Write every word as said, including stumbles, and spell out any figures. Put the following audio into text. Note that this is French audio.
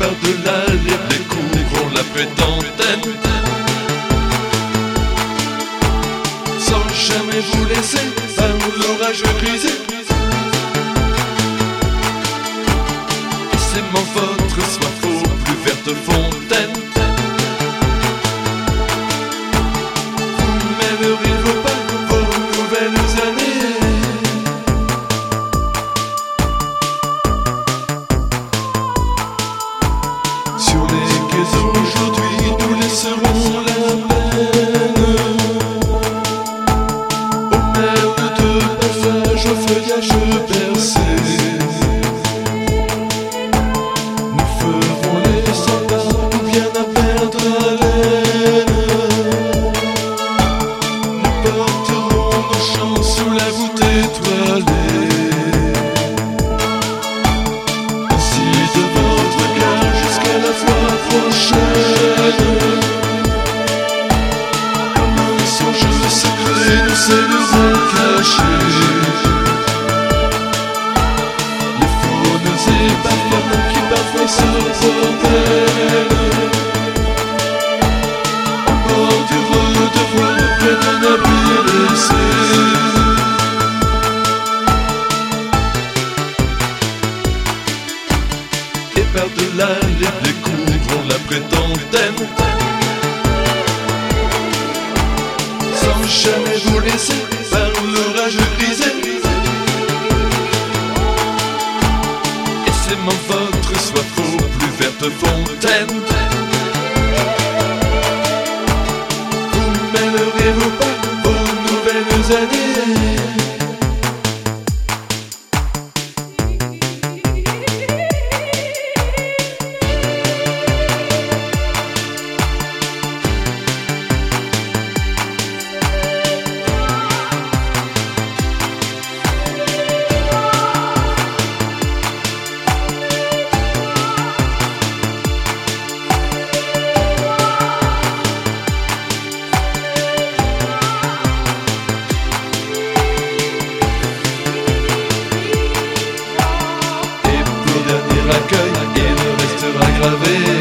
par-delà les blés courront la prétentaine, sans jamais vous laisser par l'orage grisé. C'est mon votre soif aux plus vertes fontaines. Vous mènerez vos pas, vos nouvelles années. Sur les quais aujourd'hui, nous laisserons la peine aux merles de passage, au feuillage percé. Sous la voûte étoilée, ainsi de votre regard jusqu'à la fois prochaine. Comme un songe secret, nous s'élèverons cachés. Les faunes et papillons qui parfois se promènent au bord du redevoir près d'un abri laissé. Par-delà les blés courront la prétentaine, sans jamais vous laisser par l'orage grisé. Et c'est mon votre soif aux plus vertes fontaines. Vous mènerez vos pas, vos nouvelles années. Accueil, il restera gravé